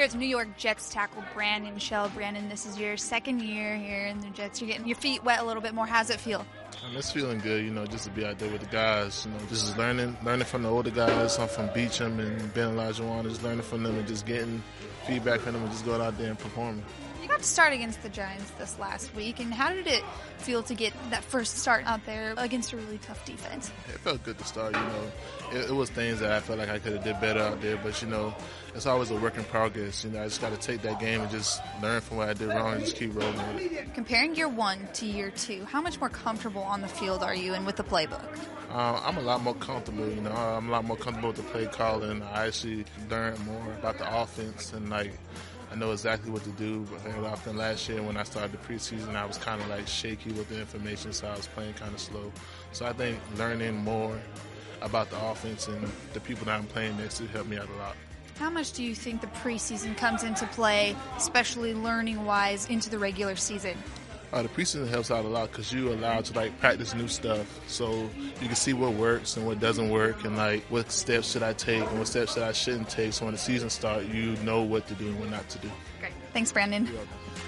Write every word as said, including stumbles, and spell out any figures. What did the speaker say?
as New York Jets tackle Brandon Shell. Brandon, this is your second year here in the Jets. You're getting your feet wet a little bit more. How's it feel? Um, it's feeling good, you know, just to be out there with the guys. You know, just learning, learning from the older guys. I'm from Beecham and Ben Olajuwon, just learning from them and just getting feedback from them and just going out there and performing. You got to start against the Giants this last week, and how did it feel to get that first start out there against a really tough defense? It felt good to start, you know. It, it was things that I felt like I could have did better out there, but, you know, it's always a work in progress. You know, I just got to take that game and just learn from what I did wrong and just keep rolling with it. Comparing year one to year two, how much more comfortable on the field are you and with the playbook? Uh, I'm a lot more comfortable, you know. I'm a lot more comfortable with the play calling. I actually learned more about the offense and, like, I know exactly what to do. But often last year when I started the preseason, I was kind of like shaky with the information, so I was playing kind of slow. So I think learning more about the offense and the people that I'm playing next to helped me out a lot. How much do you think the preseason comes into play, especially learning-wise, into the regular season? Uh, the preseason helps out a lot because you're allowed to like practice new stuff, so you can see what works and what doesn't work, and like what steps should I take and what steps should I shouldn't take. So when the season starts, you know what to do and what not to do. Great, thanks, Brandon. You're welcome.